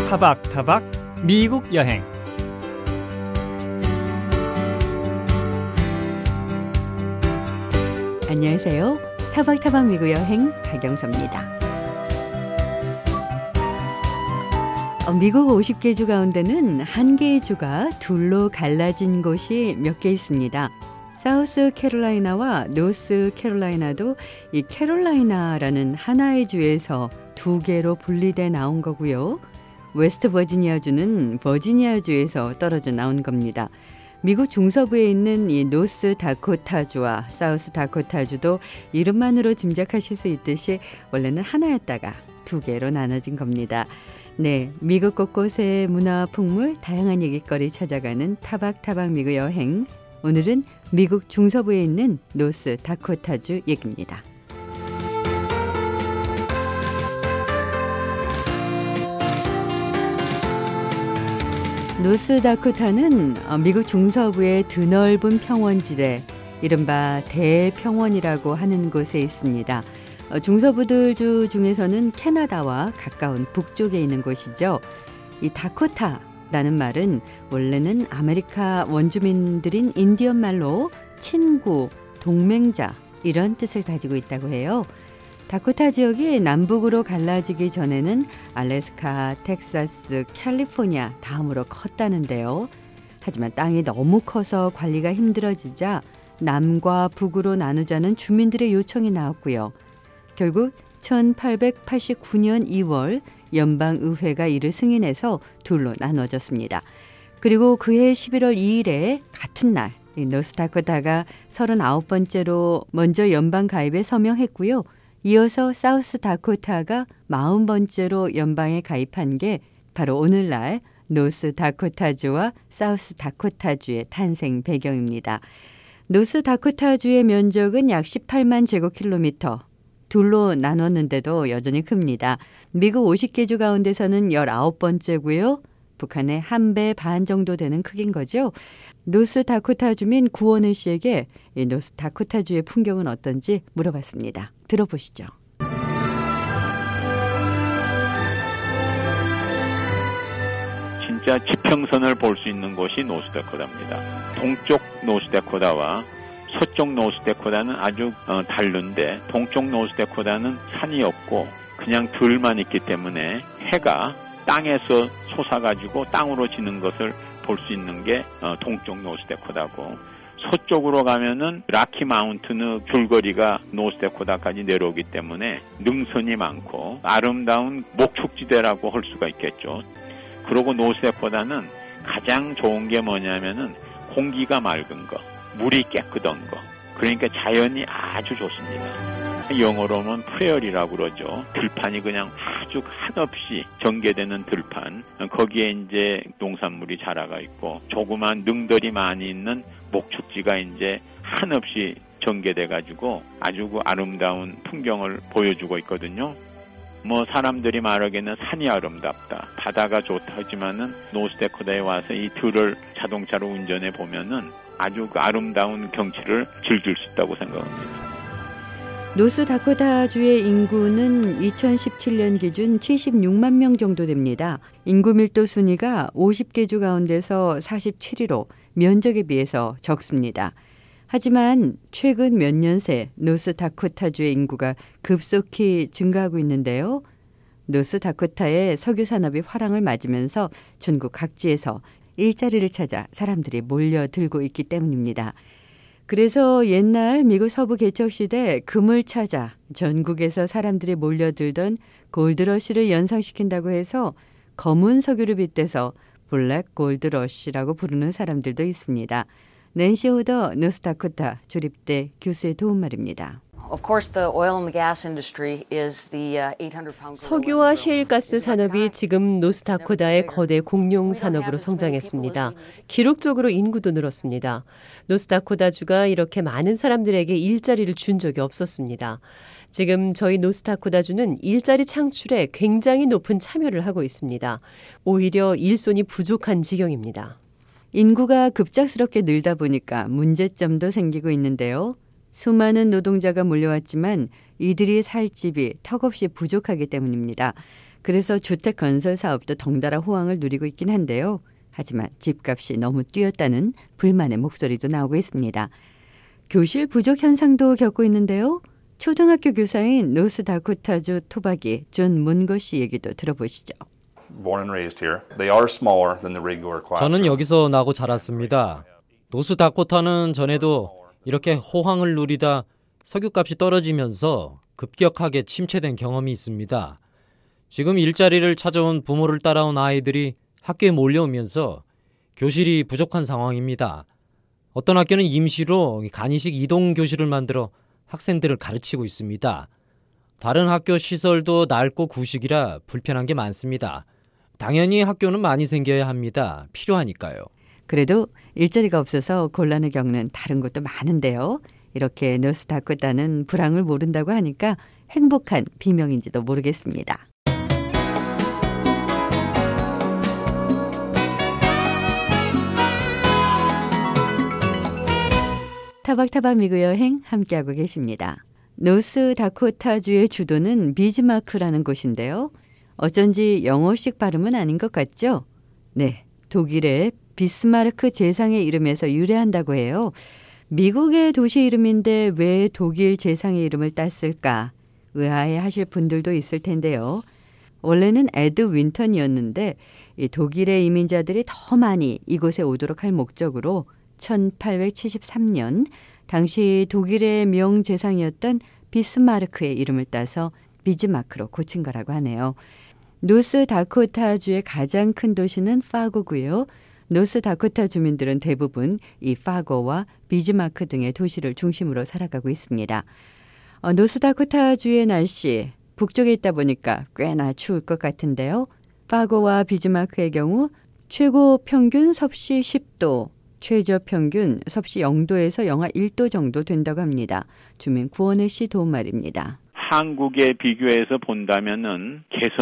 타박타박 미국 여행. 안녕하세요. 타박타박 미국 여행 박영서입니다. 미국 50개 주 가운데는 한 개의 주가 둘로 갈라진 곳이 몇 개 있습니다. 사우스 캐롤라이나와 노스 캐롤라이나도 이 캐롤라이나라는 하나의 주에서 두 개로 분리돼 나온 거고요. 웨스트 버지니아주는 버지니아주에서 떨어져 나온 겁니다. 미국 중서부에 있는 이 노스 다코타주와 사우스 다코타주도 이름만으로 짐작하실 수 있듯이 원래는 하나였다가 두 개로 나눠진 겁니다. 네, 미국 곳곳의 문화와 풍물, 다양한 얘기거리 찾아가는 타박타박 미국 여행. 오늘은 미국 중서부에 있는 노스 다코타주 얘기입니다. 노스 다코타는 미국 중서부의 드넓은 평원지대, 이른바 대평원이라고 하는 곳에 있습니다. 중서부들 주 중에서는 캐나다와 가까운 북쪽에 있는 곳이죠. 이 다코타라는 말은 원래는 아메리카 원주민들인 인디언 말로 친구, 동맹자 이런 뜻을 가지고 있다고 해요. 다코타 지역이 남북으로 갈라지기 전에는 알래스카, 텍사스, 캘리포니아 다음으로 컸다는데요. 하지만 땅이 너무 커서 관리가 힘들어지자 남과 북으로 나누자는 주민들의 요청이 나왔고요. 결국 1889년 2월 연방의회가 이를 승인해서 둘로 나눠졌습니다. 그리고 그해 11월 2일에 같은 날 노스다코타가 39번째로 먼저 연방 가입에 서명했고요. 이어서 사우스 다코타가 40번째로 연방에 가입한 게 바로 오늘날 노스 다코타주와 사우스 다코타주의 탄생 배경입니다. 노스 다코타주의 면적은 약 18만 제곱킬로미터. 둘로 나눴는데도 여전히 큽니다. 미국 50개 주 가운데서는 19번째고요. 북한의 한 배 반 정도 되는 크기인 거죠. 노스 다코타 주민 구원을 씨에게 이 노스 다코타주의 풍경은 어떤지 물어봤습니다. 들어보시죠. 진짜 지평선을 볼 수 있는 곳이 노스다코타입니다. 동쪽 노스다코타와 서쪽 노스다코타는 아주 다른데 동쪽 노스다코타는 산이 없고 그냥 들만 있기 때문에 해가 땅에서 솟아가지고 땅으로 지는 것을 볼 수 있는 게 동쪽 노스다코타고, 서쪽으로 가면은 라키 마운틴의 줄거리가 노스다코타까지 내려오기 때문에 능선이 많고 아름다운 목축지대라고 할 수가 있겠죠. 그리고 노스다코타는 가장 좋은 게 뭐냐면은 공기가 맑은 거, 물이 깨끗한 거, 그러니까 자연이 아주 좋습니다. 영어로는 프레어리라고 그러죠. 들판이 그냥 아주 한없이 전개되는 들판, 거기에 이제 농산물이 자라가 있고 조그만 능들이 많이 있는 목축지가 이제 한없이 전개돼 가지고 아주 아름다운 풍경을 보여주고 있거든요. 뭐 사람들이 말하기에는 산이 아름답다, 바다가 좋다 하지만은 노스다코타에 와서 이 들을 자동차로 운전해 보면은 아주 아름다운 경치를 즐길 수 있다고 생각합니다. 노스 다코타주의 인구는 2017년 기준 76만 명 정도 됩니다. 인구 밀도 순위가 50개 주 가운데서 47위로 면적에 비해서 적습니다. 하지만 최근 몇 년 새 노스 다코타주의 인구가 급속히 증가하고 있는데요. 노스 다코타의 석유 산업이 화랑을 맞으면서 전국 각지에서 일자리를 찾아 사람들이 몰려들고 있기 때문입니다. 그래서 옛날 미국 서부 개척 시대 금을 찾아 전국에서 사람들이 몰려들던 골드러시를 연상시킨다고 해서 검은 석유를 빗대서 블랙 골드러시라고 부르는 사람들도 있습니다. 낸시 호더 노스다코타 조립대 교수의 도움말입니다. 석유와 셰일가스 산업이 지금 노스다코타의 거대 공룡 산업으로 성장했습니다. 기록적으로 인구도 늘었습니다. 노스다코타주가 이렇게 많은 사람들에게 일자리를 준 적이 없었습니다. 지금 저희 노스다코타주는 일자리 창출에 굉장히 높은 참여를 하고 있습니다. 오히려 일손이 부족한 지경입니다. 인구가 급작스럽게 늘다 보니까 문제점도 생기고 있는데요. 수많은 노동자가 몰려왔지만 이들이 살 집이 턱없이 부족하기 때문입니다. 그래서 주택 건설 사업도 덩달아 호황을 누리고 있긴 한데요. 하지만 집값이 너무 뛰었다는 불만의 목소리도 나오고 있습니다. 교실 부족 현상도 겪고 있는데요. 초등학교 교사인 노스다코타주 토박이 존 문거 씨 얘기도 들어보시죠. 저는 여기서 나고 자랐습니다. 노스다코타는 전에도 이렇게 호황을 누리다 석유값이 떨어지면서 급격하게 침체된 경험이 있습니다. 지금 일자리를 찾아온 부모를 따라온 아이들이 학교에 몰려오면서 교실이 부족한 상황입니다. 어떤 학교는 임시로 간이식 이동 교실을 만들어 학생들을 가르치고 있습니다. 다른 학교 시설도 낡고 구식이라 불편한 게 많습니다. 당연히 학교는 많이 생겨야 합니다. 필요하니까요. 그래도 일자리가 없어서 곤란을 겪는 다른 곳도 많은데요. 이렇게 노스다코타는 불황을 모른다고 하니까 행복한 비명인지도 모르겠습니다. 타박타박 미국 여행 함께하고 계십니다. 노스다코타주의 주도는 비즈마크라는 곳인데요. 어쩐지 영어식 발음은 아닌 것 같죠? 네, 독일의 비스마르크 제상의 이름에서 유래한다고 해요. 미국의 도시 이름인데 왜 독일 제상의 이름을 땄을까 의아해하실 분들도 있을 텐데요. 원래는 에드 윈턴이었는데 이 독일의 이민자들이 더 많이 이곳에 오도록 할 목적으로 1873년 당시 독일의 명제상이었던 비스마르크의 이름을 따서 비즈마크로 고친 거라고 하네요. 노스다코타주의 가장 큰 도시는 파고고요. 노스다코타 주민들은 대부분 이 파고와 비즈마크 등의 도시를 중심으로 살아가고 있습니다. 노스다코타주의 날씨, 북쪽에 있다 보니까 꽤나 추울 것 같은데요. 파고와 비즈마크의 경우 최고 평균 섭씨 10도, 최저 평균 섭씨 0도에서 영하 1도 정도 된다고 합니다. 주민 구원혜 씨 도움말입니다. 한국에 비교해서 본다면은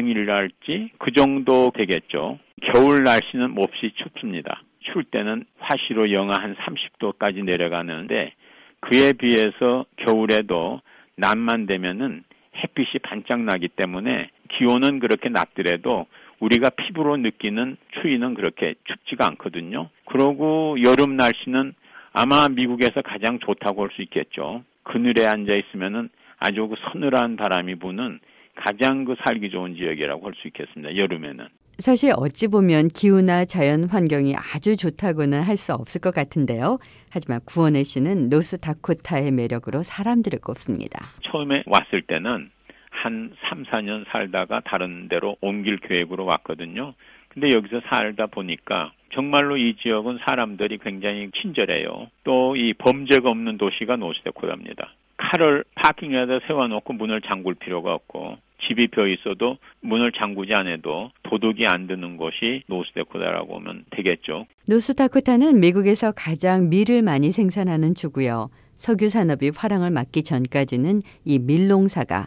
개성이랄지 그 정도 되겠죠. 겨울 날씨는 몹시 춥습니다. 추울 때는 화씨로 영하 한 30도까지 내려가는데 그에 비해서 겨울에도 낮만 되면은 햇빛이 반짝 나기 때문에 기온은 그렇게 낮더라도 우리가 피부로 느끼는 추위는 그렇게 춥지가 않거든요. 그러고 여름 날씨는 아마 미국에서 가장 좋다고 할 수 있겠죠. 그늘에 앉아 있으면은 아주 그 서늘한 바람이 부는 가장 그 살기 좋은 지역이라고 할 수 있겠습니다. 여름에는. 사실 어찌 보면 기후나 자연 환경이 아주 좋다고는 할 수 없을 것 같은데요. 하지만 구원혜 씨는 노스다코타의 매력으로 사람들을 꼽습니다. 처음에 왔을 때는 한 3, 4년 살다가 다른 데로 옮길 계획으로 왔거든요. 근데 여기서 살다 보니까 정말로 이 지역은 사람들이 굉장히 친절해요. 또 이 범죄가 없는 도시가 노스다코타입니다. 칼을 파킹에다 세워놓고 문을 잠글 필요가 없고 집이 벼 있어도 문을 잠그지 않아도 도둑이 안 드는 곳이 노스다코타라고 하면 되겠죠. 노스다코타는 미국에서 가장 밀을 많이 생산하는 주고요. 석유 산업이 화랑을 맞기 전까지는 이 밀농사가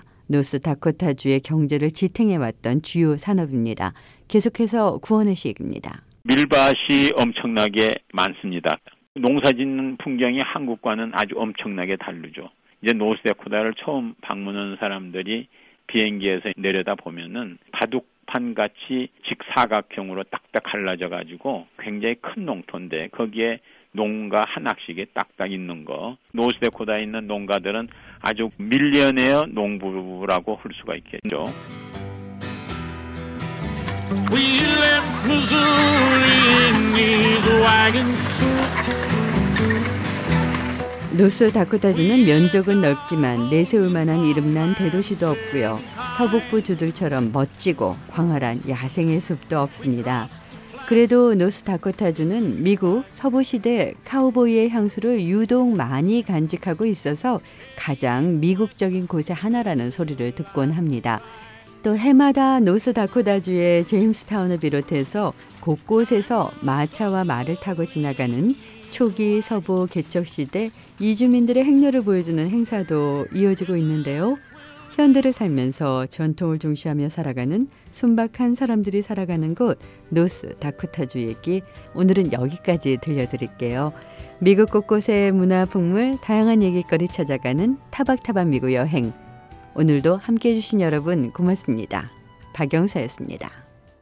노스다코타주의 경제를 지탱해왔던 주요 산업입니다. 계속해서 구원혜 씨 얘기입니다. 밀밭이 엄청나게 많습니다. 농사짓는 풍경이 한국과는 아주 엄청나게 다르죠. 이제 노스다코타를 처음 방문한 사람들이 비행기에서 내려다 보면은 바둑판 같이 직사각형으로 딱딱 갈라져 가지고 굉장히 큰 농토인데 거기에 농가 한 학씩이 딱딱 있는 거. 노스다코타에 있는 농가들은 아주 밀리어네어 농부라고 할 수가 있겠죠. We left Missouri in these wagons. 노스다코타주는 면적은 넓지만 내세울 만한 이름난 대도시도 없고요. 서북부 주들처럼 멋지고 광활한 야생의 숲도 없습니다. 그래도 노스다코타주는 미국 서부시대 카우보이의 향수를 유독 많이 간직하고 있어서 가장 미국적인 곳의 하나라는 소리를 듣곤 합니다. 또 해마다 노스다코타주의 제임스타운을 비롯해서 곳곳에서 마차와 말을 타고 지나가는 초기 서부 개척시대 이주민들의 행렬을 보여주는 행사도 이어지고 있는데요. 현대를 살면서 전통을 중시하며 살아가는 순박한 사람들이 살아가는 곳 노스다코타주 얘기 오늘은 여기까지 들려드릴게요. 미국 곳곳의 문화 풍물 다양한 얘기거리 찾아가는 타박타박 미국 여행 오늘도 함께해 주신 여러분 고맙습니다. 박영사였습니다.